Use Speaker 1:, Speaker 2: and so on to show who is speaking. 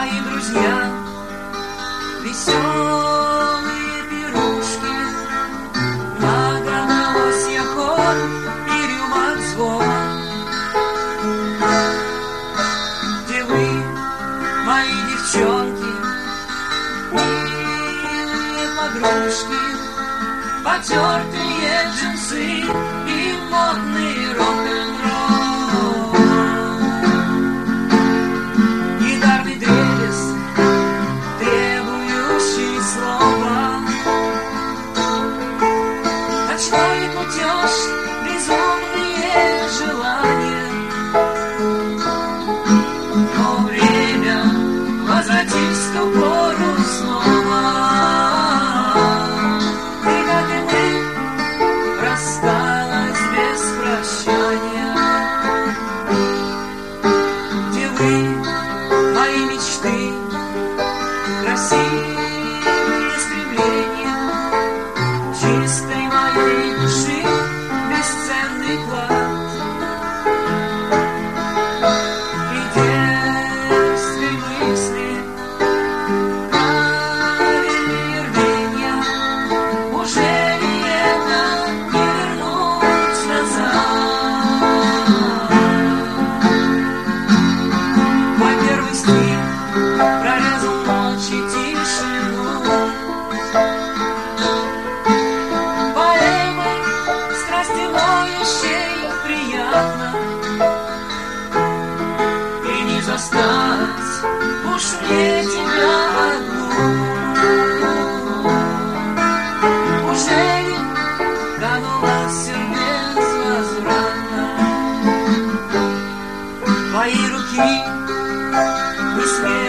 Speaker 1: мои друзья, веселые пирушки, многоголосья хор и рюмок звон. Где вы, мои девчонки, милые подружки, потертые джинсы и модный рок-н-ролл? Гитарный дрелес, требующий слова, ночной кутеж, безумные желания. Но время возвратить в ту пору снова. Ты, как и мы, рассталась без прощания. Где вы, мои мечты, красивые стремления, чистой моей души бесценный клад? И дерзкой мысли, правильные рвения, уже ли это не вернуть назад? Мой первый стих прорезал ночь и тишину. Поэмой страсти лоющей приятно, и не застать уж мне тебя одну. Ужели канула все безвозвратно? Твои руки не смели